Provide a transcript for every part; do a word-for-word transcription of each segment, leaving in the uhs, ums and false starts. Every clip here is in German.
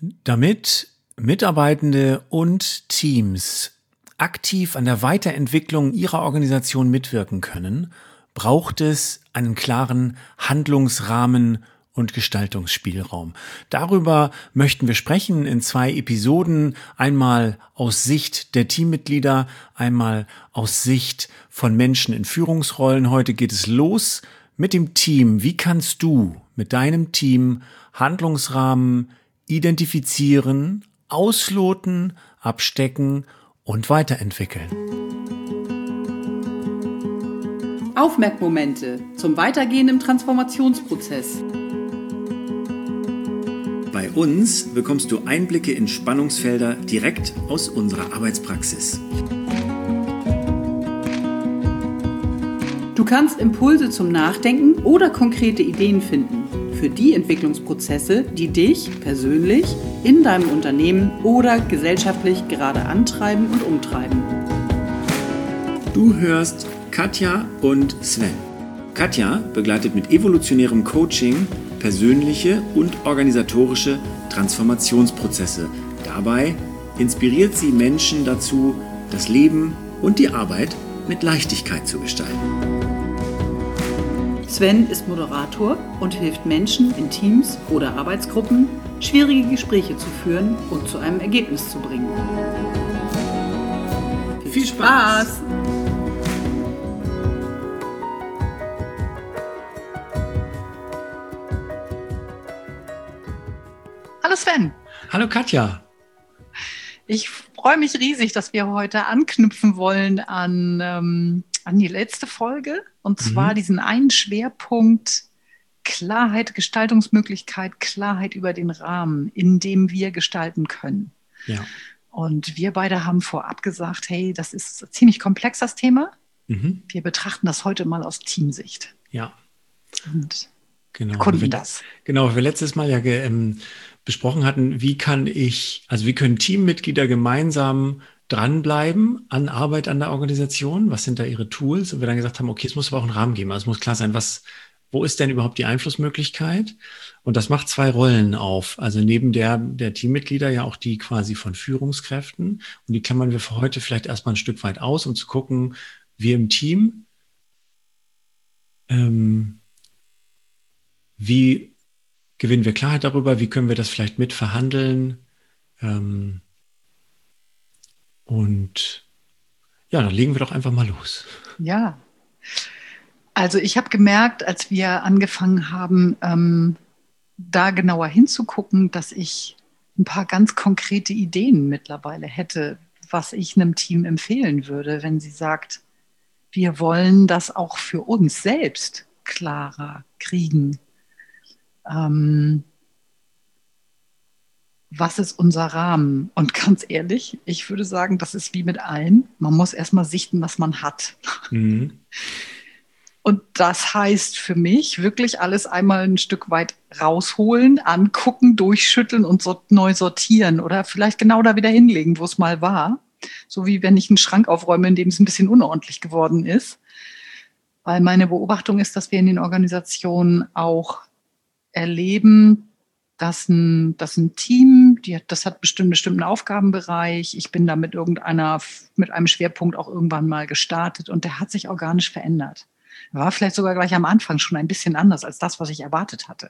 Damit Mitarbeitende und Teams aktiv an der Weiterentwicklung ihrer Organisation mitwirken können, braucht es einen klaren Handlungsrahmen und Gestaltungsspielraum. Darüber möchten wir sprechen in zwei Episoden, einmal aus Sicht der Teammitglieder, einmal aus Sicht von Menschen in Führungsrollen. Heute geht es los mit dem Team. Wie kannst du mit deinem Team Handlungsrahmen identifizieren, ausloten, abstecken und weiterentwickeln? Aufmerkmomente zum Weitergehen im Transformationsprozess. Bei uns bekommst du Einblicke in Spannungsfelder direkt aus unserer Arbeitspraxis. Du kannst Impulse zum Nachdenken oder konkrete Ideen finden für die Entwicklungsprozesse, die dich persönlich in deinem Unternehmen oder gesellschaftlich gerade antreiben und umtreiben. Du hörst Katja und Sven. Katja begleitet mit evolutionärem Coaching persönliche und organisatorische Transformationsprozesse. Dabei inspiriert sie Menschen dazu, das Leben und die Arbeit mit Leichtigkeit zu gestalten. Sven ist Moderator und hilft Menschen in Teams oder Arbeitsgruppen, schwierige Gespräche zu führen und zu einem Ergebnis zu bringen. Viel Spaß! Hallo Sven. Hallo Katja. Ich freue mich riesig, dass wir heute anknüpfen wollen an, ähm, an die letzte Folge. Und zwar mhm. diesen einen Schwerpunkt Klarheit, Gestaltungsmöglichkeit, Klarheit über den Rahmen, in dem wir gestalten können. Ja. Und wir beide haben vorab gesagt, hey, das ist ein ziemlich komplex, das Thema. Mhm. Wir betrachten das heute mal aus Teamsicht. Ja. Und genau. erkunden das. Genau, weil wir letztes Mal ja ge, ähm, besprochen hatten, wie kann ich, also wie können Teammitglieder gemeinsam dranbleiben an Arbeit an der Organisation? Was sind da ihre Tools? Und wir dann gesagt haben, okay, es muss aber auch einen Rahmen geben. Also es muss klar sein, was, wo ist denn überhaupt die Einflussmöglichkeit? Und das macht zwei Rollen auf. Also neben der, der Teammitglieder ja auch die quasi von Führungskräften. Und die klammern wir für heute vielleicht erstmal ein Stück weit aus, um zu gucken, wir im Team, ähm, wie gewinnen wir Klarheit darüber, wie können wir das vielleicht mit verhandeln? Ähm, und ja, dann legen wir doch einfach mal los. Ja, also ich habe gemerkt, als wir angefangen haben, ähm, da genauer hinzugucken, dass ich ein paar ganz konkrete Ideen mittlerweile hätte, was ich einem Team empfehlen würde, wenn sie sagt, wir wollen das auch für uns selbst klarer kriegen. Ähm, was ist unser Rahmen? Und ganz ehrlich, ich würde sagen, das ist wie mit allem. Man muss erstmal sichten, was man hat. Mhm. Und das heißt für mich wirklich alles einmal ein Stück weit rausholen, angucken, durchschütteln und so neu sortieren oder vielleicht genau da wieder hinlegen, wo es mal war. So wie wenn ich einen Schrank aufräume, in dem es ein bisschen unordentlich geworden ist. Weil meine Beobachtung ist, dass wir in den Organisationen auch erleben, dass ein, dass ein Team, die, das hat bestimmt einen bestimmten Aufgabenbereich. Ich bin da mit irgendeiner, mit einem Schwerpunkt auch irgendwann mal gestartet und der hat sich organisch verändert. War vielleicht sogar gleich am Anfang schon ein bisschen anders als das, was ich erwartet hatte.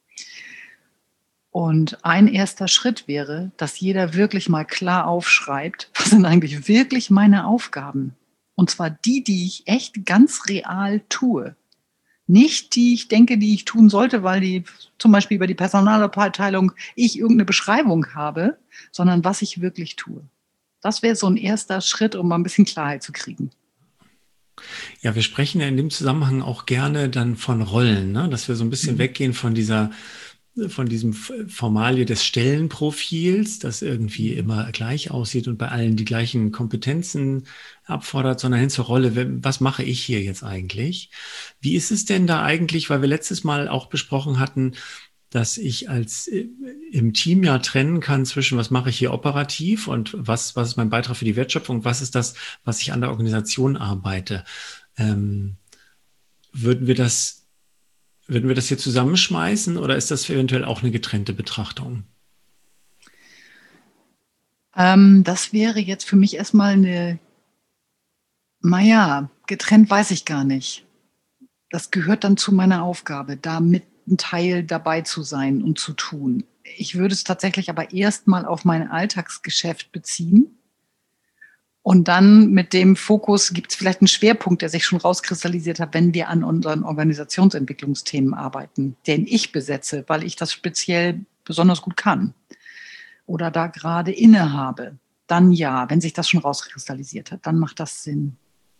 Und ein erster Schritt wäre, dass jeder wirklich mal klar aufschreibt, was sind eigentlich wirklich meine Aufgaben? Und zwar die, die ich echt ganz real tue. Nicht die, ich denke, die ich tun sollte, weil die zum Beispiel über die Personalabteilung ich irgendeine Beschreibung habe, sondern was ich wirklich tue. Das wäre so ein erster Schritt, um mal ein bisschen Klarheit zu kriegen. Ja, wir sprechen ja in dem Zusammenhang auch gerne dann von Rollen, ne? Dass wir so ein bisschen mhm. weggehen von dieser von diesem Formalie des Stellenprofils, das irgendwie immer gleich aussieht und bei allen die gleichen Kompetenzen abfordert, sondern hin zur Rolle, was mache ich hier jetzt eigentlich? Wie ist es denn da eigentlich, weil wir letztes Mal auch besprochen hatten, dass ich als im Team ja trennen kann zwischen, was mache ich hier operativ und was, was ist mein Beitrag für die Wertschöpfung, was ist das, was ich an der Organisation arbeite. Ähm, würden wir das Würden wir das hier zusammenschmeißen oder ist das eventuell auch eine getrennte Betrachtung? Ähm, das wäre jetzt für mich erstmal eine, naja, getrennt weiß ich gar nicht. Das gehört dann zu meiner Aufgabe, da mit ein Teil dabei zu sein und zu tun. Ich würde es tatsächlich aber erstmal auf mein Alltagsgeschäft beziehen. Und dann mit dem Fokus gibt es vielleicht einen Schwerpunkt, der sich schon rauskristallisiert hat, wenn wir an unseren Organisationsentwicklungsthemen arbeiten, den ich besetze, weil ich das speziell besonders gut kann oder da gerade innehabe. Dann ja, wenn sich das schon rauskristallisiert hat, dann macht das Sinn.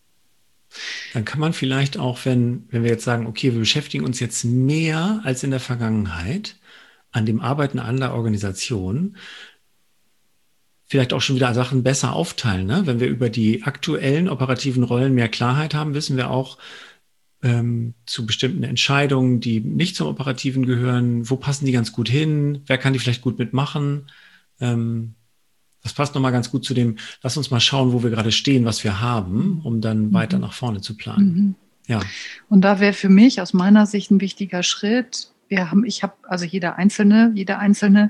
Dann kann man vielleicht auch, wenn, wenn wir jetzt sagen, okay, wir beschäftigen uns jetzt mehr als in der Vergangenheit an dem Arbeiten an der Organisation, vielleicht auch schon wieder Sachen besser aufteilen. Ne? Wenn wir über die aktuellen operativen Rollen mehr Klarheit haben, wissen wir auch ähm, zu bestimmten Entscheidungen, die nicht zum Operativen gehören, wo passen die ganz gut hin, wer kann die vielleicht gut mitmachen. Ähm, das passt nochmal ganz gut zu dem, lass uns mal schauen, wo wir gerade stehen, was wir haben, um dann mhm. weiter nach vorne zu planen. Mhm. Ja. Und da wäre für mich aus meiner Sicht ein wichtiger Schritt, wir haben, ich habe, also jeder Einzelne, jeder Einzelne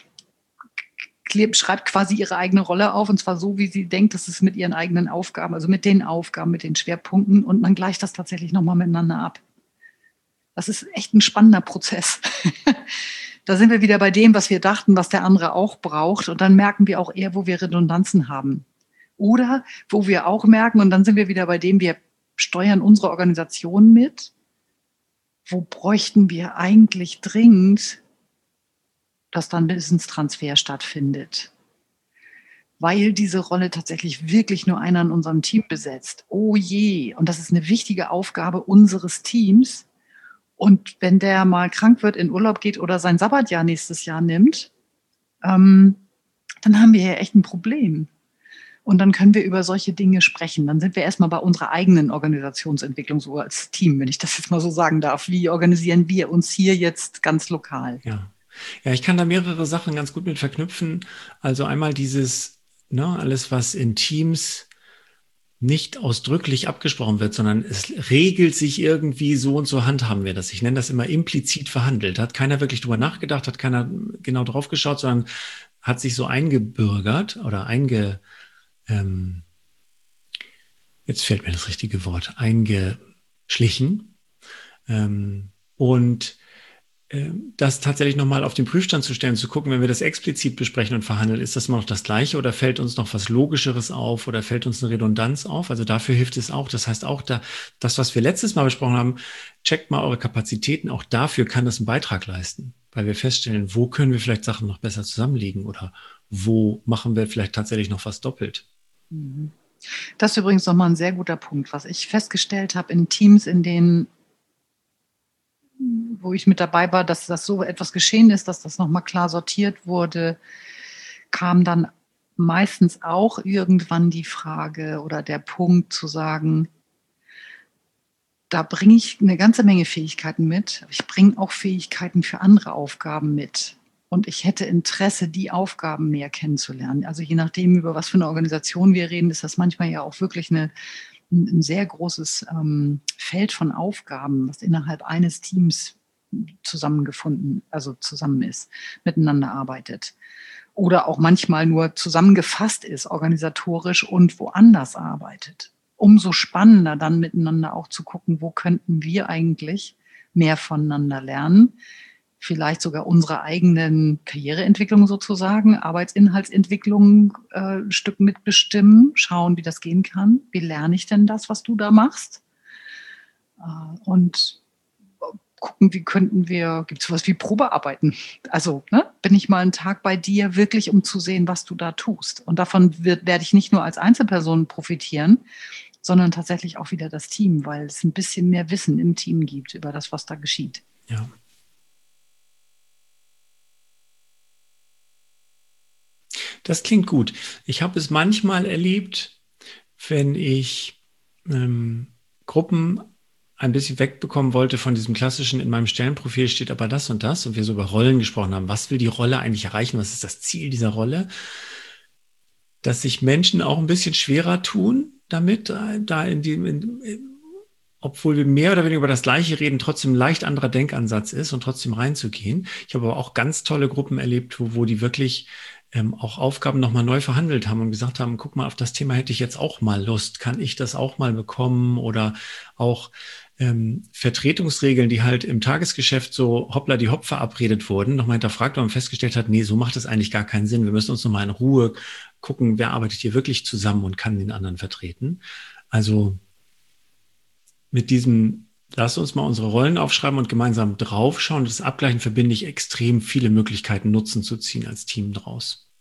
schreibt quasi ihre eigene Rolle auf, und zwar so, wie sie denkt, dass es mit ihren eigenen Aufgaben, also mit den Aufgaben, mit den Schwerpunkten, und man gleicht das tatsächlich nochmal miteinander ab. Das ist echt ein spannender Prozess. Da sind wir wieder bei dem, was wir dachten, was der andere auch braucht, und dann merken wir auch eher, wo wir Redundanzen haben. Oder wo wir auch merken, und dann sind wir wieder bei dem, wir steuern unsere Organisation mit, wo bräuchten wir eigentlich dringend, dass dann Wissenstransfer stattfindet. Weil diese Rolle tatsächlich wirklich nur einer in unserem Team besetzt. Oh je, und das ist eine wichtige Aufgabe unseres Teams. Und wenn der mal krank wird, in Urlaub geht oder sein Sabbatjahr nächstes Jahr nimmt, ähm, dann haben wir ja echt ein Problem. Und dann können wir über solche Dinge sprechen. Dann sind wir erstmal bei unserer eigenen Organisationsentwicklung, so als Team, wenn ich das jetzt mal so sagen darf. Wie organisieren wir uns hier jetzt ganz lokal? Ja. Ja, ich kann da mehrere Sachen ganz gut mit verknüpfen. Also einmal dieses, ne, alles, was in Teams nicht ausdrücklich abgesprochen wird, sondern es regelt sich irgendwie, so und so handhaben wir das. Ich nenne das immer implizit verhandelt. Hat keiner wirklich drüber nachgedacht, hat keiner genau drauf geschaut, sondern hat sich so eingebürgert oder einge, ähm, jetzt fällt mir das richtige Wort, eingeschlichen. Ähm, und das tatsächlich nochmal auf den Prüfstand zu stellen, zu gucken, wenn wir das explizit besprechen und verhandeln, ist das immer noch das Gleiche oder fällt uns noch was Logischeres auf oder fällt uns eine Redundanz auf? Also dafür hilft es auch. Das heißt auch, da, das, was wir letztes Mal besprochen haben, checkt mal eure Kapazitäten. Auch dafür kann das einen Beitrag leisten, weil wir feststellen, wo können wir vielleicht Sachen noch besser zusammenlegen oder wo machen wir vielleicht tatsächlich noch was doppelt. Das ist übrigens nochmal ein sehr guter Punkt, was ich festgestellt habe in Teams, in denen wo ich mit dabei war, dass das so etwas geschehen ist, dass das nochmal klar sortiert wurde, kam dann meistens auch irgendwann die Frage oder der Punkt zu sagen, da bringe ich eine ganze Menge Fähigkeiten mit. Ich bringe auch Fähigkeiten für andere Aufgaben mit. Und ich hätte Interesse, die Aufgaben mehr kennenzulernen. Also je nachdem, über was für eine Organisation wir reden, ist das manchmal ja auch wirklich eine ein sehr großes ähm, Feld von Aufgaben, was innerhalb eines Teams zusammengefunden, also zusammen ist, miteinander arbeitet. Oder auch manchmal nur zusammengefasst ist, organisatorisch und woanders arbeitet. Umso spannender dann miteinander auch zu gucken, wo könnten wir eigentlich mehr voneinander lernen, vielleicht sogar unsere eigenen Karriereentwicklung sozusagen, Arbeitsinhaltsentwicklung äh, ein Stück mitbestimmen, schauen, wie das gehen kann. Wie lerne ich denn das, was du da machst? Äh, und gucken, wie könnten wir, gibt es sowas wie Probearbeiten? Also ne, bin ich mal einen Tag bei dir, wirklich um zu sehen, was du da tust. Und davon wird, werde ich nicht nur als Einzelperson profitieren, sondern tatsächlich auch wieder das Team, weil es ein bisschen mehr Wissen im Team gibt über das, was da geschieht. Ja. Das klingt gut. Ich habe es manchmal erlebt, wenn ich ähm, Gruppen ein bisschen wegbekommen wollte von diesem klassischen, in meinem Stellenprofil steht aber das und das, und wir so über Rollen gesprochen haben. Was will die Rolle eigentlich erreichen? Was ist das Ziel dieser Rolle? Dass sich Menschen auch ein bisschen schwerer tun damit, da in die, in, obwohl wir mehr oder weniger über das Gleiche reden, trotzdem ein leicht anderer Denkansatz ist und trotzdem reinzugehen. Ich habe aber auch ganz tolle Gruppen erlebt, wo, wo die wirklich ähm, auch Aufgaben nochmal neu verhandelt haben und gesagt haben, guck mal, auf das Thema hätte ich jetzt auch mal Lust. Kann ich das auch mal bekommen? Oder auch ähm, Vertretungsregeln, die halt im Tagesgeschäft so hoppla die hopp verabredet wurden, nochmal hinterfragt und festgestellt hat, nee, so macht es eigentlich gar keinen Sinn. Wir müssen uns nochmal in Ruhe gucken, wer arbeitet hier wirklich zusammen und kann den anderen vertreten. Also mit diesem, lass uns mal unsere Rollen aufschreiben und gemeinsam draufschauen. Das Abgleichen verbinde ich extrem viele Möglichkeiten, Nutzen zu ziehen als Team draus.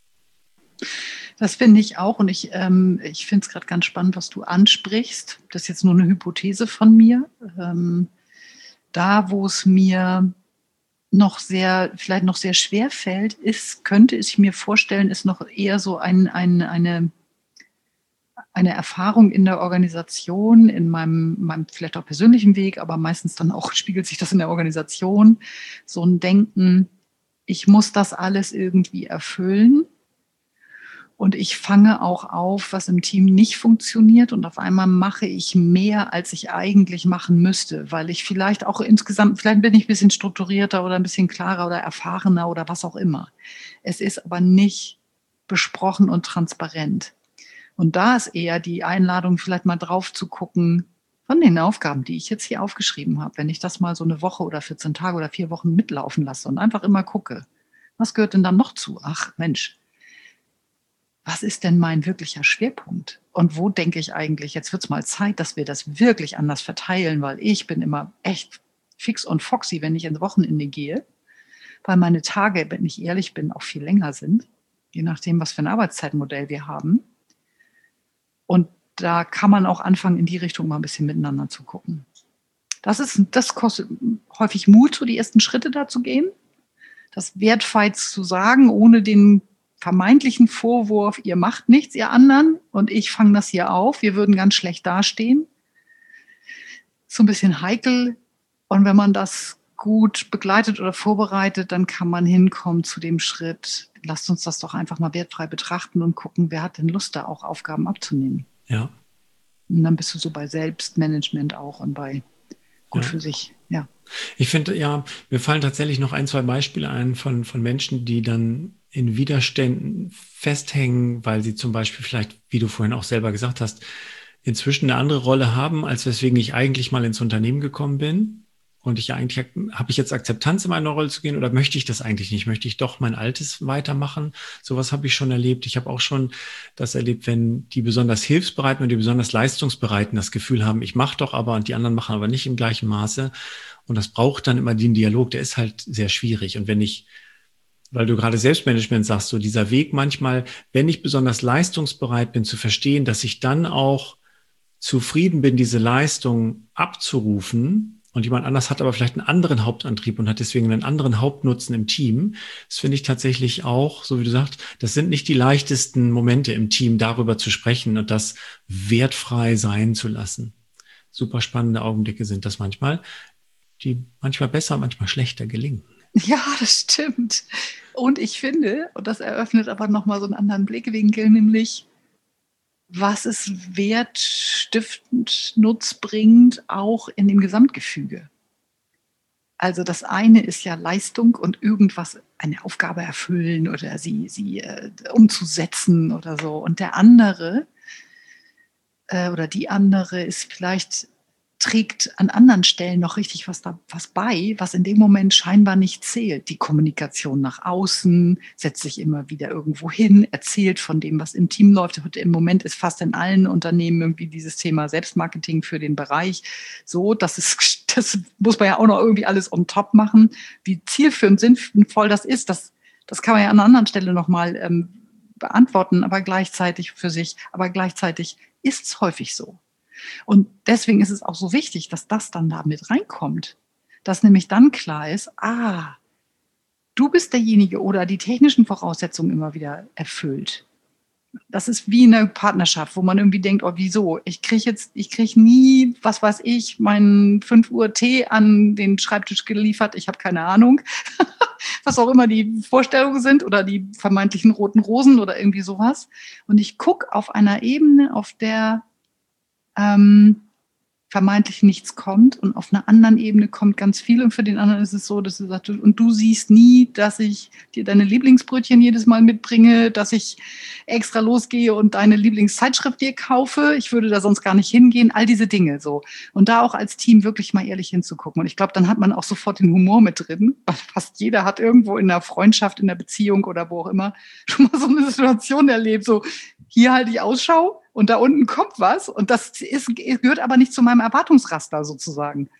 Das finde ich auch und ich, ähm, ich finde es gerade ganz spannend, was du ansprichst. Das ist jetzt nur eine Hypothese von mir. Ähm, da, wo es mir noch sehr, vielleicht noch sehr schwer fällt, ist, könnte ich mir vorstellen, ist noch eher so ein, ein, eine eine Erfahrung in der Organisation, in meinem, meinem vielleicht auch persönlichen Weg, aber meistens dann auch spiegelt sich das in der Organisation, so ein Denken, ich muss das alles irgendwie erfüllen und ich fange auch auf, was im Team nicht funktioniert und auf einmal mache ich mehr, als ich eigentlich machen müsste, weil ich vielleicht auch insgesamt, vielleicht bin ich ein bisschen strukturierter oder ein bisschen klarer oder erfahrener oder was auch immer. Es ist aber nicht besprochen und transparent. Und da ist eher die Einladung, vielleicht mal drauf zu gucken, von den Aufgaben, die ich jetzt hier aufgeschrieben habe, wenn ich das mal so eine Woche oder vierzehn Tage oder vier Wochen mitlaufen lasse und einfach immer gucke, was gehört denn dann noch zu? Ach Mensch, was ist denn mein wirklicher Schwerpunkt? Und wo denke ich eigentlich, jetzt wird es mal Zeit, dass wir das wirklich anders verteilen, weil ich bin immer echt fix und foxy, wenn ich ins Wochenende gehe, weil meine Tage, wenn ich ehrlich bin, auch viel länger sind, je nachdem, was für ein Arbeitszeitmodell wir haben. Und da kann man auch anfangen, in die Richtung mal ein bisschen miteinander zu gucken. Das ist, das kostet häufig Mut, so die ersten Schritte da zu gehen. Das wertfrei zu sagen, ohne den vermeintlichen Vorwurf, ihr macht nichts, ihr anderen, und ich fange das hier auf, wir würden ganz schlecht dastehen. So ein bisschen heikel. Und wenn man das gut begleitet oder vorbereitet, dann kann man hinkommen zu dem Schritt, lasst uns das doch einfach mal wertfrei betrachten und gucken, wer hat denn Lust, da auch Aufgaben abzunehmen. Ja. Und dann bist du so bei Selbstmanagement auch und bei gut ja. für sich, ja. Ich finde, ja, mir fallen tatsächlich noch ein, zwei Beispiele ein von, von Menschen, die dann in Widerständen festhängen, weil sie zum Beispiel vielleicht, wie du vorhin auch selber gesagt hast, inzwischen eine andere Rolle haben, als weswegen ich eigentlich mal ins Unternehmen gekommen bin. Und ich eigentlich, habe ich jetzt Akzeptanz in meine Rolle zu gehen oder möchte ich das eigentlich nicht? Möchte ich doch mein Altes weitermachen? Sowas habe ich schon erlebt. Ich habe auch schon das erlebt, wenn die besonders Hilfsbereiten und die besonders Leistungsbereiten das Gefühl haben, ich mache doch aber und die anderen machen aber nicht im gleichen Maße. Und das braucht dann immer den Dialog, der ist halt sehr schwierig. Und wenn ich, weil du gerade Selbstmanagement sagst, so dieser Weg manchmal, wenn ich besonders leistungsbereit bin, zu verstehen, dass ich dann auch zufrieden bin, diese Leistung abzurufen, und jemand anders hat aber vielleicht einen anderen Hauptantrieb und hat deswegen einen anderen Hauptnutzen im Team. Das finde ich tatsächlich auch, so wie du sagst, das sind nicht die leichtesten Momente im Team, darüber zu sprechen und das wertfrei sein zu lassen. Super spannende Augenblicke sind das manchmal, die manchmal besser, manchmal schlechter gelingen. Ja, das stimmt. Und ich finde, und das eröffnet aber nochmal so einen anderen Blickwinkel, nämlich was ist wertstiftend, nutzbringend auch in dem Gesamtgefüge. Also das eine ist ja Leistung und irgendwas, eine Aufgabe erfüllen oder sie, sie äh, umzusetzen oder so. Und der andere äh, oder die andere ist vielleicht, trägt an anderen Stellen noch richtig was, da, was bei, was in dem Moment scheinbar nicht zählt. Die Kommunikation nach außen, setzt sich immer wieder irgendwo hin, erzählt von dem, was im Team läuft. Im Moment ist fast in allen Unternehmen irgendwie dieses Thema Selbstmarketing für den Bereich so, das ist, das muss man ja auch noch irgendwie alles on top machen. Wie zielführend, sinnvoll das ist, das, das kann man ja an einer anderen Stelle nochmal ähm, beantworten, aber gleichzeitig für sich, aber gleichzeitig ist es häufig so. Und deswegen ist es auch so wichtig, dass das dann da mit reinkommt. Dass nämlich dann klar ist, ah, du bist derjenige oder die technischen Voraussetzungen immer wieder erfüllt. Das ist wie eine Partnerschaft, wo man irgendwie denkt, oh, wieso? Ich kriege jetzt, ich kriege nie, was weiß ich, meinen fünf Uhr Tee an den Schreibtisch geliefert. Ich habe keine Ahnung, was auch immer die Vorstellungen sind oder die vermeintlichen roten Rosen oder irgendwie sowas. Und ich gucke auf einer Ebene, auf der vermeintlich nichts kommt und auf einer anderen Ebene kommt ganz viel und für den anderen ist es so, dass er sagt, und du siehst nie, dass ich dir deine Lieblingsbrötchen jedes Mal mitbringe, dass ich extra losgehe und deine Lieblingszeitschrift dir kaufe, ich würde da sonst gar nicht hingehen, all diese Dinge so. Und da auch als Team wirklich mal ehrlich hinzugucken. Und ich glaube, dann hat man auch sofort den Humor mit drin, weil fast jeder hat irgendwo in der Freundschaft, in der Beziehung oder wo auch immer schon mal so eine Situation erlebt, so hier halte ich Ausschau und da unten kommt was und das ist, gehört aber nicht zu meinem Erwartungsraster sozusagen.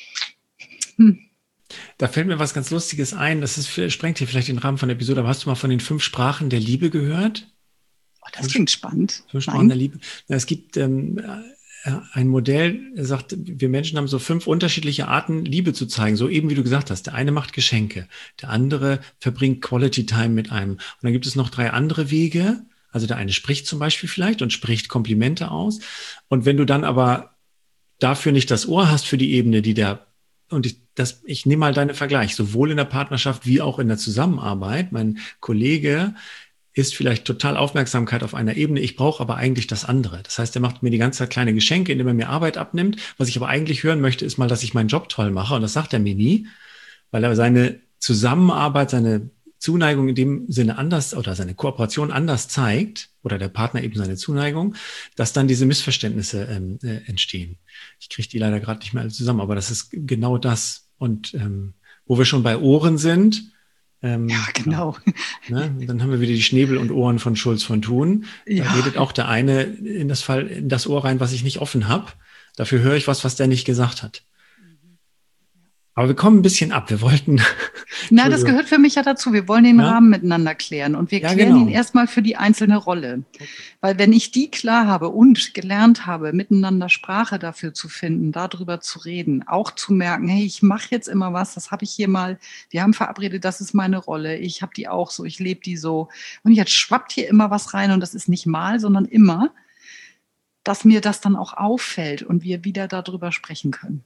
Hm. Da fällt mir was ganz Lustiges ein, das ist, sprengt hier vielleicht den Rahmen von der Episode, aber hast du mal von den fünf Sprachen der Liebe gehört? Oh, das klingt spannend. Fünf Sprachen der Liebe. Es gibt ähm, ein Modell, das sagt, wir Menschen haben so fünf unterschiedliche Arten, Liebe zu zeigen, so eben wie du gesagt hast. Der eine macht Geschenke, der andere verbringt Quality Time mit einem. Und dann gibt es noch drei andere Wege. Also der eine spricht zum Beispiel vielleicht und spricht Komplimente aus. Und wenn du dann aber dafür nicht das Ohr hast für die Ebene, die der, und ich, das, ich nehme mal deinen Vergleich, sowohl in der Partnerschaft wie auch in der Zusammenarbeit. Mein Kollege ist vielleicht total Aufmerksamkeit auf einer Ebene, ich brauche aber eigentlich das andere. Das heißt, er macht mir die ganze Zeit kleine Geschenke, indem er mir Arbeit abnimmt. Was ich aber eigentlich hören möchte, ist mal, dass ich meinen Job toll mache. Und das sagt er mir nie, weil er seine Zusammenarbeit, seine Zuneigung in dem Sinne anders oder seine Kooperation anders zeigt oder der Partner eben seine Zuneigung, dass dann diese Missverständnisse ähm, äh, entstehen. Ich kriege die leider gerade nicht mehr alle zusammen, aber das ist genau das. Und ähm, wo wir schon bei Ohren sind, ähm, ja, genau. Ne, dann haben wir wieder die Schnäbel und Ohren von Schulz von Thun. Da ja. redet auch der eine in das Fall in das Ohr rein, was ich nicht offen habe. Dafür höre ich was, was der nicht gesagt hat. Aber wir kommen ein bisschen ab. Wir wollten... Na, das gehört für mich ja dazu. Wir wollen den ja? Rahmen miteinander klären. Und wir ja, klären genau. ihn erstmal für die einzelne Rolle. Okay. Weil wenn ich die klar habe und gelernt habe, miteinander Sprache dafür zu finden, darüber zu reden, auch zu merken, hey, ich mache jetzt immer was, das habe ich hier mal, wir haben verabredet, das ist meine Rolle, ich habe die auch so, ich lebe die so. Und jetzt schwappt hier immer was rein und das ist nicht mal, sondern immer, dass mir das dann auch auffällt und wir wieder darüber sprechen können.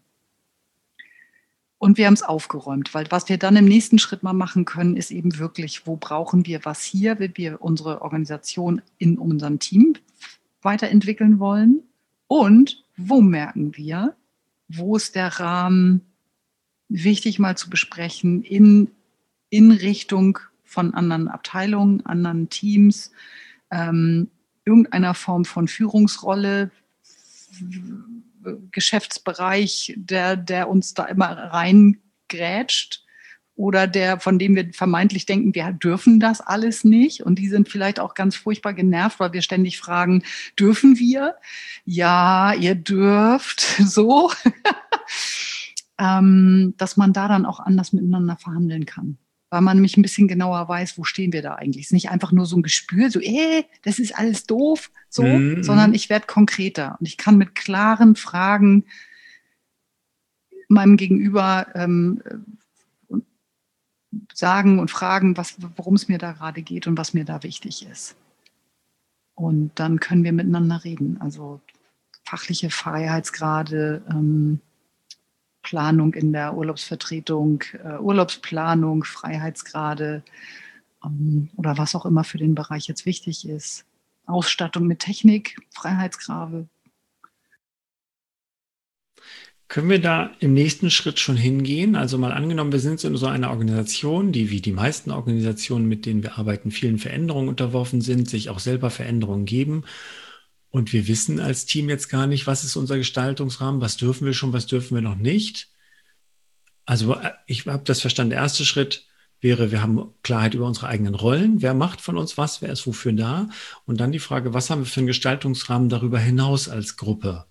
Und wir haben es aufgeräumt, weil was wir dann im nächsten Schritt mal machen können, ist eben wirklich, wo brauchen wir was hier, wenn wir unsere Organisation in unserem Team weiterentwickeln wollen und wo merken wir, wo ist der Rahmen wichtig mal zu besprechen in, in Richtung von anderen Abteilungen, anderen Teams, ähm, irgendeiner Form von Führungsrolle, Geschäftsbereich, der, der uns da immer reingrätscht oder der, von dem wir vermeintlich denken, wir dürfen das alles nicht und die sind vielleicht auch ganz furchtbar genervt, weil wir ständig fragen, dürfen wir? Ja, ihr dürft, so, ähm, dass man da dann auch anders miteinander verhandeln kann. Weil man nämlich ein bisschen genauer weiß, wo stehen wir da eigentlich. Es ist nicht einfach nur so ein Gespür, so, ey, das ist alles doof, so, mm-hmm. sondern ich werde konkreter und ich kann mit klaren Fragen meinem Gegenüber ähm, sagen und fragen, was, worum es mir da gerade geht und was mir da wichtig ist. Und dann können wir miteinander reden. Also fachliche Freiheitsgrade, ähm, Planung in der Urlaubsvertretung, äh, Urlaubsplanung, Freiheitsgrade ähm, oder was auch immer für den Bereich jetzt wichtig ist. Ausstattung mit Technik, Freiheitsgrade. Können wir da im nächsten Schritt schon hingehen? Also mal angenommen, wir sind in so einer Organisation, die wie die meisten Organisationen, mit denen wir arbeiten, vielen Veränderungen unterworfen sind, sich auch selber Veränderungen geben. Und wir wissen als Team jetzt gar nicht, was ist unser Gestaltungsrahmen, was dürfen wir schon, was dürfen wir noch nicht. Also ich habe das verstanden, der erste Schritt wäre, wir haben Klarheit über unsere eigenen Rollen, wer macht von uns was, wer ist wofür da. Und dann die Frage, was haben wir für einen Gestaltungsrahmen darüber hinaus als Gruppe?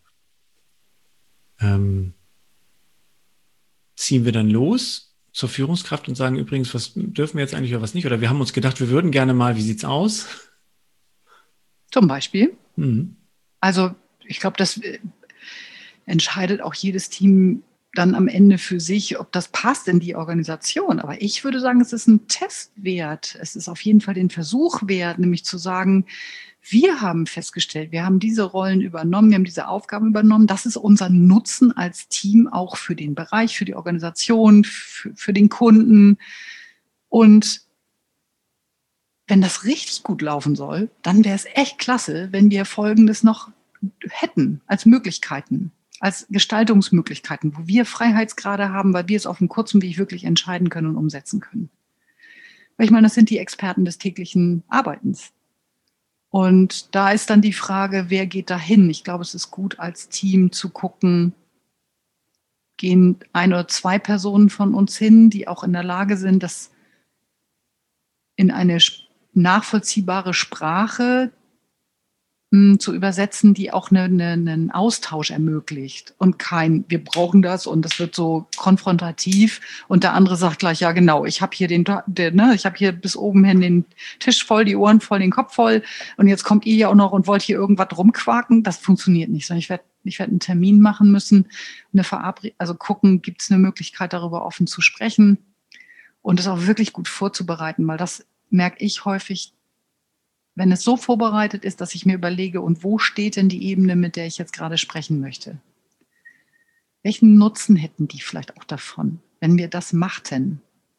Ähm, ziehen wir dann los zur Führungskraft und sagen übrigens, was dürfen wir jetzt eigentlich oder was nicht? Oder wir haben uns gedacht, wir würden gerne mal, wie sieht's aus? Zum Beispiel. Mhm. Also ich glaube, das entscheidet auch jedes Team dann am Ende für sich, ob das passt in die Organisation. Aber ich würde sagen, es ist ein Test wert. Es ist auf jeden Fall den Versuch wert, nämlich zu sagen, wir haben festgestellt, wir haben diese Rollen übernommen, wir haben diese Aufgaben übernommen. Das ist unser Nutzen als Team auch für den Bereich, für die Organisation, für, für den Kunden. Und wenn das richtig gut laufen soll, dann wäre es echt klasse, wenn wir Folgendes noch hätten als Möglichkeiten. als Gestaltungsmöglichkeiten, wo wir Freiheitsgrade haben, weil wir es auf einem kurzen Weg wirklich entscheiden können und umsetzen können. Weil ich meine, das sind die Experten des täglichen Arbeitens. Und da ist dann die Frage, wer geht da hin? Ich glaube, es ist gut, als Team zu gucken, gehen ein oder zwei Personen von uns hin, die auch in der Lage sind, das in eine nachvollziehbare Sprache mh, zu übersetzen, die auch eine, eine, einen Austausch ermöglicht und kein, wir brauchen das und das wird so konfrontativ und der andere sagt gleich, ja genau, ich habe hier den, der, ne, ich habe hier bis oben hin den Tisch voll, die Ohren voll, den Kopf voll und jetzt kommt ihr ja auch noch und wollt hier irgendwas rumquaken. Das funktioniert nicht, sondern ich werde ich werde einen Termin machen müssen, eine Verabredung, also gucken, gibt es eine Möglichkeit, darüber offen zu sprechen und es auch wirklich gut vorzubereiten, weil das merke ich häufig, wenn es so vorbereitet ist, dass ich mir überlege, und wo steht denn die Ebene, mit der ich jetzt gerade sprechen möchte? Welchen Nutzen hätten die vielleicht auch davon, wenn wir das machten?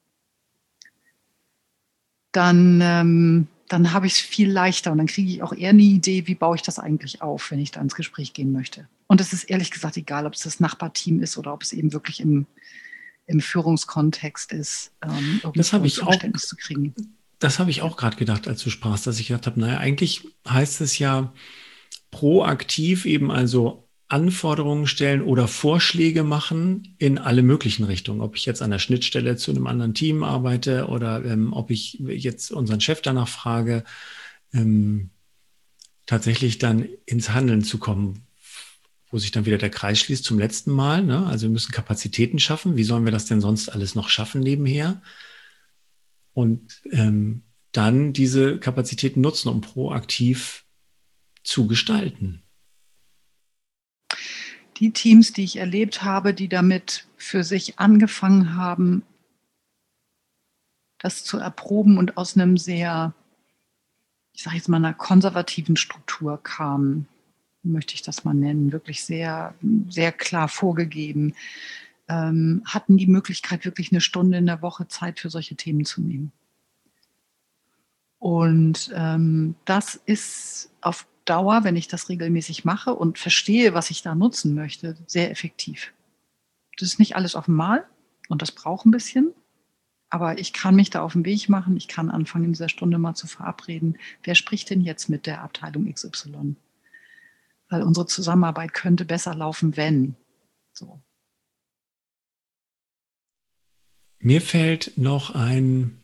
Dann, ähm, dann habe ich es viel leichter und dann kriege ich auch eher eine Idee, wie baue ich das eigentlich auf, wenn ich da ins Gespräch gehen möchte. Und es ist ehrlich gesagt egal, ob es das Nachbarteam ist oder ob es eben wirklich im, im Führungskontext ist, ähm, das habe ich auch, Verständnis zu kriegen. Das habe ich auch gerade gedacht, als du sprachst, dass ich gedacht habe, naja, eigentlich heißt es ja proaktiv eben also Anforderungen stellen oder Vorschläge machen in alle möglichen Richtungen. Ob ich jetzt an der Schnittstelle zu einem anderen Team arbeite oder ähm, ob ich jetzt unseren Chef danach frage, ähm, tatsächlich dann ins Handeln zu kommen, wo sich dann wieder der Kreis schließt zum letzten Mal. Ne? Also wir müssen Kapazitäten schaffen. Wie sollen wir das denn sonst alles noch schaffen nebenher? Und ähm, dann diese Kapazitäten nutzen, um proaktiv zu gestalten. Die Teams, die ich erlebt habe, die damit für sich angefangen haben, das zu erproben und aus einem sehr, ich sage jetzt mal, einer konservativen Struktur kamen, möchte ich das mal nennen, wirklich sehr, sehr klar vorgegeben, ähm, hatten die Möglichkeit, wirklich eine Stunde in der Woche Zeit für solche Themen zu nehmen. Und ähm, das ist auf Dauer, wenn ich das regelmäßig mache und verstehe, was ich da nutzen möchte, sehr effektiv. Das ist nicht alles auf einmal und das braucht ein bisschen, aber ich kann mich da auf den Weg machen, ich kann anfangen, in dieser Stunde mal zu verabreden, wer spricht denn jetzt mit der Abteilung X Y? Weil unsere Zusammenarbeit könnte besser laufen, wenn. So. Mir fällt noch ein,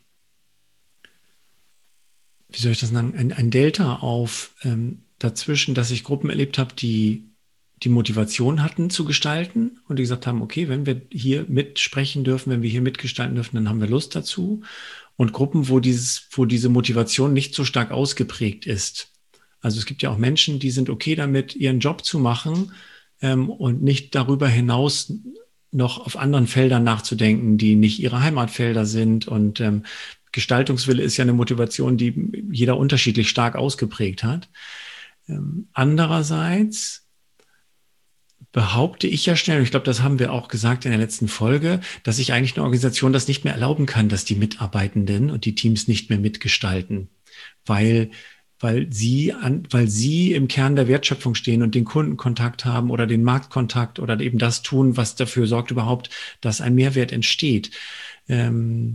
wie soll ich das sagen, ein, ein Delta auf ähm, dazwischen, dass ich Gruppen erlebt habe, die die Motivation hatten zu gestalten und die gesagt haben, okay, wenn wir hier mitsprechen dürfen, wenn wir hier mitgestalten dürfen, dann haben wir Lust dazu. Und Gruppen, wo dieses, wo diese Motivation nicht so stark ausgeprägt ist. Also es gibt ja auch Menschen, die sind okay damit, ihren Job zu machen ähm, und nicht darüber hinaus noch auf anderen Feldern nachzudenken, die nicht ihre Heimatfelder sind. Und ähm, Gestaltungswille ist ja eine Motivation, die jeder unterschiedlich stark ausgeprägt hat. Ähm, andererseits behaupte ich ja schnell, und ich glaube, das haben wir auch gesagt in der letzten Folge, dass sich eigentlich eine Organisation das nicht mehr erlauben kann, dass die Mitarbeitenden und die Teams nicht mehr mitgestalten, weil weil sie an, weil sie im Kern der Wertschöpfung stehen und den Kundenkontakt haben oder den Marktkontakt oder eben das tun, was dafür sorgt überhaupt, dass ein Mehrwert entsteht. Ähm,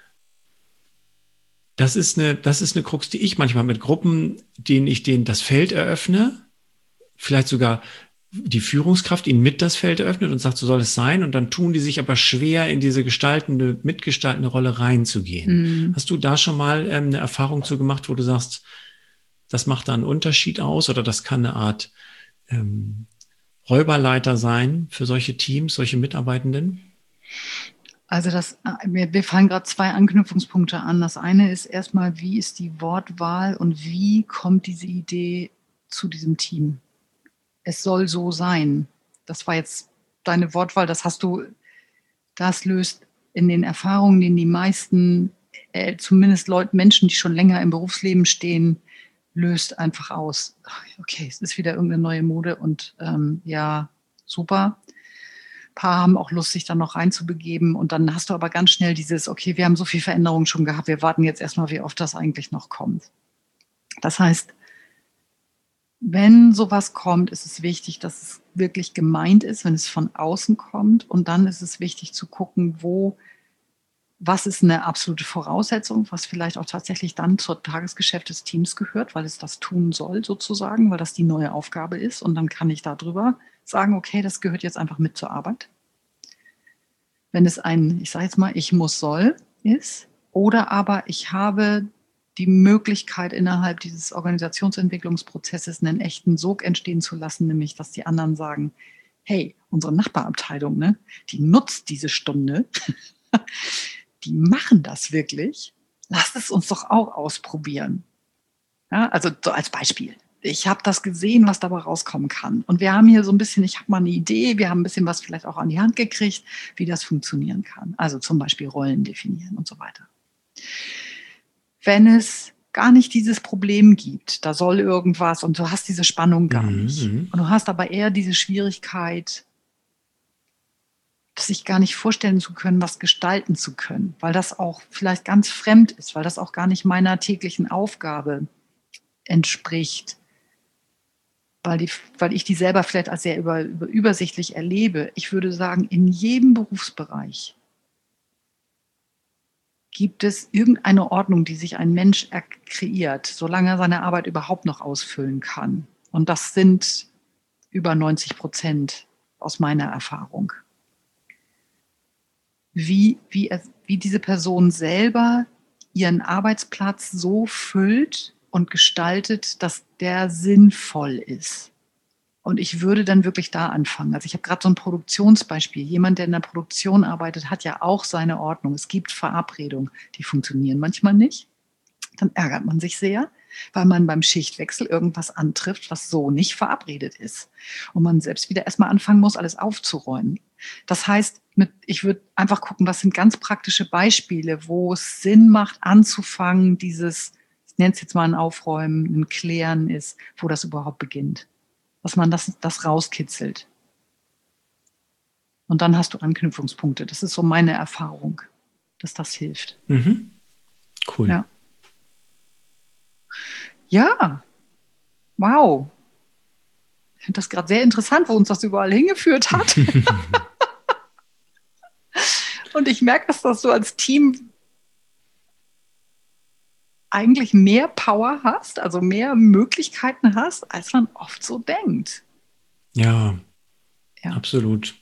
das ist eine, das ist eine Krux, die ich manchmal mit Gruppen, denen ich denen das Feld eröffne, vielleicht sogar die Führungskraft ihnen mit das Feld eröffnet und sagt, so soll es sein. Und dann tun die sich aber schwer, in diese gestaltende, mitgestaltende Rolle reinzugehen. Mhm. Hast du da schon mal ähm, eine Erfahrung zu gemacht, wo du sagst, das macht da einen Unterschied aus oder das kann eine Art ähm, Räuberleiter sein für solche Teams, solche Mitarbeitenden? Also das, wir, wir fallen gerade zwei Anknüpfungspunkte an. Das eine ist erstmal, wie ist die Wortwahl und wie kommt diese Idee zu diesem Team? Es soll so sein. Das war jetzt deine Wortwahl, das hast du, das löst in den Erfahrungen, in die meisten, äh, zumindest Leute, Menschen, die schon länger im Berufsleben stehen, löst einfach aus. Okay, es ist wieder irgendeine neue Mode und ähm, ja, super. Ein paar haben auch Lust, sich dann noch reinzubegeben und dann hast du aber ganz schnell dieses, okay, wir haben so viel Veränderung schon gehabt, wir warten jetzt erstmal, wie oft das eigentlich noch kommt. Das heißt, wenn sowas kommt, ist es wichtig, dass es wirklich gemeint ist, wenn es von außen kommt. Und dann ist es wichtig zu gucken, wo, was ist eine absolute Voraussetzung, was vielleicht auch tatsächlich dann zur Tagesgeschäft des Teams gehört, weil es das tun soll sozusagen, weil das die neue Aufgabe ist. Und dann kann ich darüber sagen, okay, das gehört jetzt einfach mit zur Arbeit. Wenn es ein, ich sage jetzt mal, ich muss, soll ist, oder aber ich habe die Möglichkeit, innerhalb dieses Organisationsentwicklungsprozesses einen echten Sog entstehen zu lassen, nämlich, dass die anderen sagen, hey, unsere Nachbarabteilung, ne, die nutzt diese Stunde, die machen das wirklich, lasst es uns doch auch ausprobieren. Ja, also so als Beispiel. Ich habe das gesehen, was dabei rauskommen kann. Und wir haben hier so ein bisschen, ich habe mal eine Idee, wir haben ein bisschen was vielleicht auch an die Hand gekriegt, wie das funktionieren kann. Also zum Beispiel Rollen definieren und so weiter. Wenn es gar nicht dieses Problem gibt, da soll irgendwas und du hast diese Spannung gar Mhm. nicht. Und du hast aber eher diese Schwierigkeit, sich gar nicht vorstellen zu können, was gestalten zu können, weil das auch vielleicht ganz fremd ist, weil das auch gar nicht meiner täglichen Aufgabe entspricht, weil, die, weil ich die selber vielleicht als sehr über, über, übersichtlich erlebe. Ich würde sagen, in jedem Berufsbereich gibt es irgendeine Ordnung, die sich ein Mensch kreiert, solange er seine Arbeit überhaupt noch ausfüllen kann. Und das sind über neunzig Prozent aus meiner Erfahrung. Wie, wie, wie diese Person selber ihren Arbeitsplatz so füllt und gestaltet, dass der sinnvoll ist. Und ich würde dann wirklich da anfangen. Also ich habe gerade so ein Produktionsbeispiel. Jemand, der in der Produktion arbeitet, hat ja auch seine Ordnung. Es gibt Verabredungen, die funktionieren manchmal nicht. Dann ärgert man sich sehr, weil man beim Schichtwechsel irgendwas antrifft, was so nicht verabredet ist. Und man selbst wieder erstmal anfangen muss, alles aufzuräumen. Das heißt, mit, ich würde einfach gucken, was sind ganz praktische Beispiele, wo es Sinn macht, anzufangen, dieses, ich nenne es jetzt mal ein Aufräumen, ein Klären ist, wo das überhaupt beginnt. Dass man das, das rauskitzelt. Und dann hast du Anknüpfungspunkte. Das ist so meine Erfahrung, dass das hilft. Mhm. Cool. Ja. Ja. Wow. Ich finde das gerade sehr interessant, wo uns das überall hingeführt hat. Und ich merke, dass das so als Team eigentlich mehr Power hast, also mehr Möglichkeiten hast, als man oft so denkt. Ja, Ja. absolut.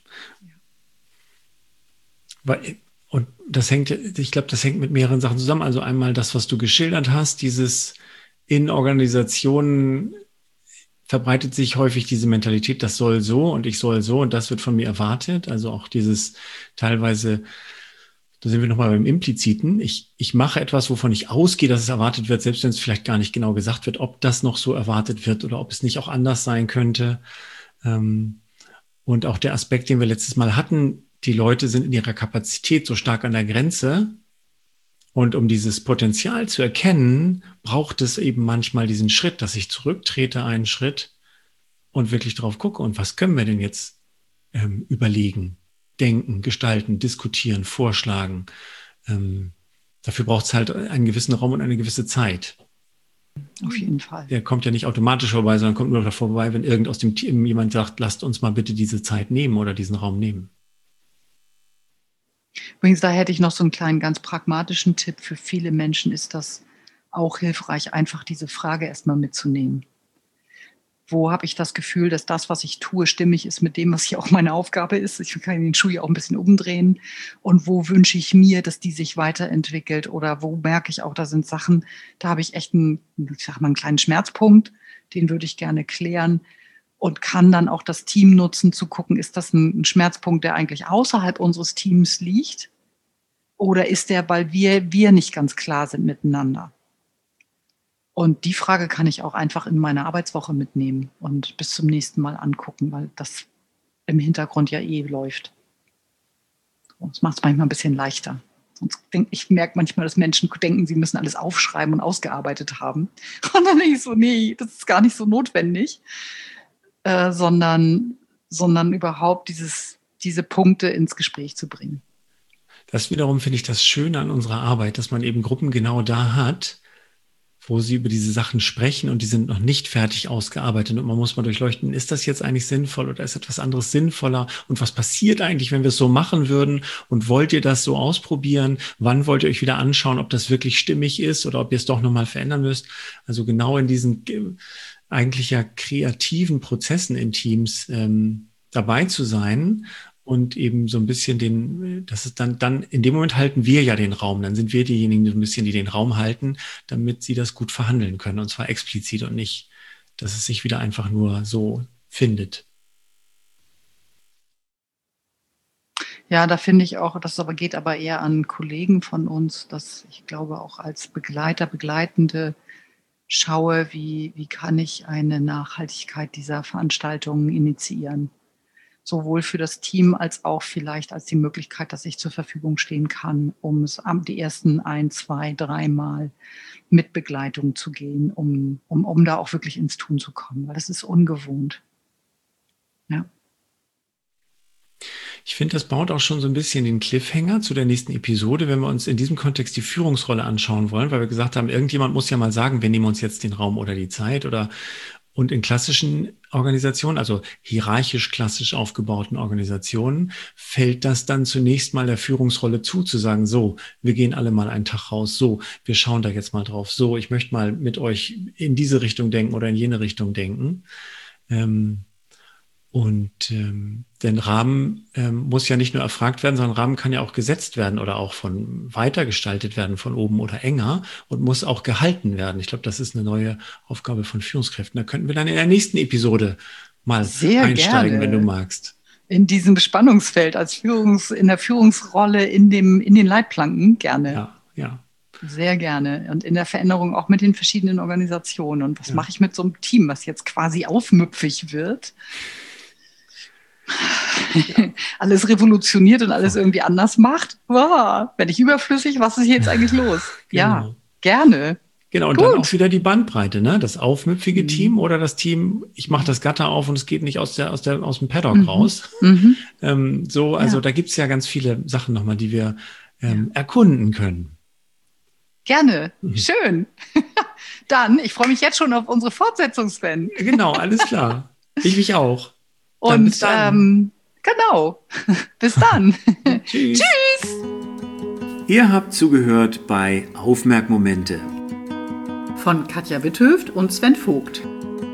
Weil, und das hängt, ich glaube, das hängt mit mehreren Sachen zusammen. Also einmal das, was du geschildert hast, dieses in Organisationen verbreitet sich häufig diese Mentalität, das soll so und ich soll so und das wird von mir erwartet. Also auch dieses teilweise, da sind wir nochmal beim Impliziten. Ich, ich mache etwas, wovon ich ausgehe, dass es erwartet wird, selbst wenn es vielleicht gar nicht genau gesagt wird, ob das noch so erwartet wird oder ob es nicht auch anders sein könnte. Und auch der Aspekt, den wir letztes Mal hatten, die Leute sind in ihrer Kapazität so stark an der Grenze. Und um dieses Potenzial zu erkennen, braucht es eben manchmal diesen Schritt, dass ich zurücktrete einen Schritt und wirklich drauf gucke. Und was können wir denn jetzt ähm, überlegen? Denken, gestalten, diskutieren, vorschlagen. Ähm, dafür braucht es halt einen gewissen Raum und eine gewisse Zeit. Auf jeden Fall. Der kommt ja nicht automatisch vorbei, sondern kommt nur davor vorbei, wenn irgend aus dem Team jemand sagt, lasst uns mal bitte diese Zeit nehmen oder diesen Raum nehmen. Übrigens, da hätte ich noch so einen kleinen, ganz pragmatischen Tipp. Für viele Menschen ist das auch hilfreich, einfach diese Frage erstmal mitzunehmen. Wo habe ich das Gefühl, dass das, was ich tue, stimmig ist mit dem, was hier auch meine Aufgabe ist? Ich kann den Schuh ja auch ein bisschen umdrehen. Und wo wünsche ich mir, dass die sich weiterentwickelt? Oder wo merke ich auch, da sind Sachen, da habe ich echt einen, ich sag mal, einen kleinen Schmerzpunkt, den würde ich gerne klären. Und kann dann auch das Team nutzen, zu gucken, ist das ein Schmerzpunkt, der eigentlich außerhalb unseres Teams liegt? Oder ist der, weil wir, wir nicht ganz klar sind miteinander? Und die Frage kann ich auch einfach in meine Arbeitswoche mitnehmen und bis zum nächsten Mal angucken, weil das im Hintergrund ja eh läuft. Und das macht es manchmal ein bisschen leichter. Sonst denk, ich merke manchmal, dass Menschen denken, sie müssen alles aufschreiben und ausgearbeitet haben. Und dann denke ich so, nee, das ist gar nicht so notwendig. Äh, sondern, sondern überhaupt dieses, diese Punkte ins Gespräch zu bringen. Das wiederum finde ich das Schöne an unserer Arbeit, dass man eben Gruppen genau da hat, wo sie über diese Sachen sprechen und die sind noch nicht fertig ausgearbeitet und man muss mal durchleuchten, ist das jetzt eigentlich sinnvoll oder ist etwas anderes sinnvoller und was passiert eigentlich, wenn wir es so machen würden und wollt ihr das so ausprobieren? Wann wollt ihr euch wieder anschauen, ob das wirklich stimmig ist oder ob ihr es doch nochmal verändern müsst? Also genau in diesen äh, eigentlich ja kreativen Prozessen in Teams ähm, dabei zu sein. Und eben so ein bisschen den, das ist dann, dann, in dem Moment halten wir ja den Raum. Dann sind wir diejenigen, die ein bisschen, die den Raum halten, damit sie das gut verhandeln können. Und zwar explizit und nicht, dass es sich wieder einfach nur so findet. Ja, da finde ich auch, das aber geht aber eher an Kollegen von uns, dass ich glaube auch als Begleiter, Begleitende schaue, wie, wie kann ich eine Nachhaltigkeit dieser Veranstaltungen initiieren. Sowohl für das Team als auch vielleicht als die Möglichkeit, dass ich zur Verfügung stehen kann, um es die ersten ein, zwei, dreimal mit Begleitung zu gehen, um, um, um da auch wirklich ins Tun zu kommen, weil das ist ungewohnt. Ja. Ich finde, das baut auch schon so ein bisschen den Cliffhanger zu der nächsten Episode, wenn wir uns in diesem Kontext die Führungsrolle anschauen wollen, weil wir gesagt haben, irgendjemand muss ja mal sagen, wir nehmen uns jetzt den Raum oder die Zeit oder und in klassischen Organisationen, also hierarchisch klassisch aufgebauten Organisationen, fällt das dann zunächst mal der Führungsrolle zu, zu sagen, so, wir gehen alle mal einen Tag raus, so, wir schauen da jetzt mal drauf, so, ich möchte mal mit euch in diese Richtung denken oder in jene Richtung denken. Ähm, und ähm, denn Rahmen ähm, muss ja nicht nur erfragt werden, sondern Rahmen kann ja auch gesetzt werden oder auch von weitergestaltet werden, von oben oder enger und muss auch gehalten werden. Ich glaube, das ist eine neue Aufgabe von Führungskräften. Da könnten wir dann in der nächsten Episode mal Sehr einsteigen, gerne. wenn du magst. In diesem Spannungsfeld als Führungs, in der Führungsrolle in dem, in den Leitplanken gerne. Ja, ja. Sehr gerne. Und in der Veränderung auch mit den verschiedenen Organisationen. Und was Ja. mache ich mit so einem Team, was jetzt quasi aufmüpfig wird? Ja. Alles revolutioniert und alles irgendwie anders macht. Wow, werde ich überflüssig? Was ist hier jetzt eigentlich los? Genau. Ja, gerne. Genau, und Gut. dann auch wieder die Bandbreite, ne? Das aufmüpfige Mhm. Team oder das Team, ich mache das Gatter auf und es geht nicht aus der, aus der, aus dem Paddock Mhm. raus. Mhm. Ähm, so, also Ja. da gibt's ja ganz viele Sachen nochmal, die wir ähm, erkunden können. Gerne. Mhm. Schön. Dann, ich freue mich jetzt schon auf unsere Fortsetzung, Sven. Genau, alles klar. Ich mich auch. Dann bis Und dann. ähm, genau. Bis dann. Tschüss. Tschüss. Ihr habt zugehört bei Aufmerkmomente. Von Katja Witthöft und Sven Vogt.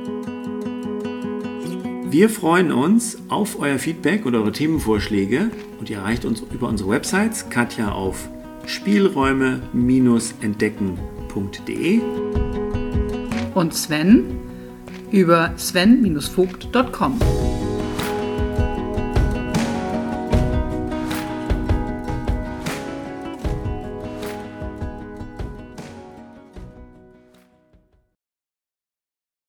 Wir freuen uns auf euer Feedback und eure Themenvorschläge und ihr erreicht uns über unsere Websites, Katja auf spielräume entdecken punkt de Und Sven über sven Bindestrich vogt Punkt com.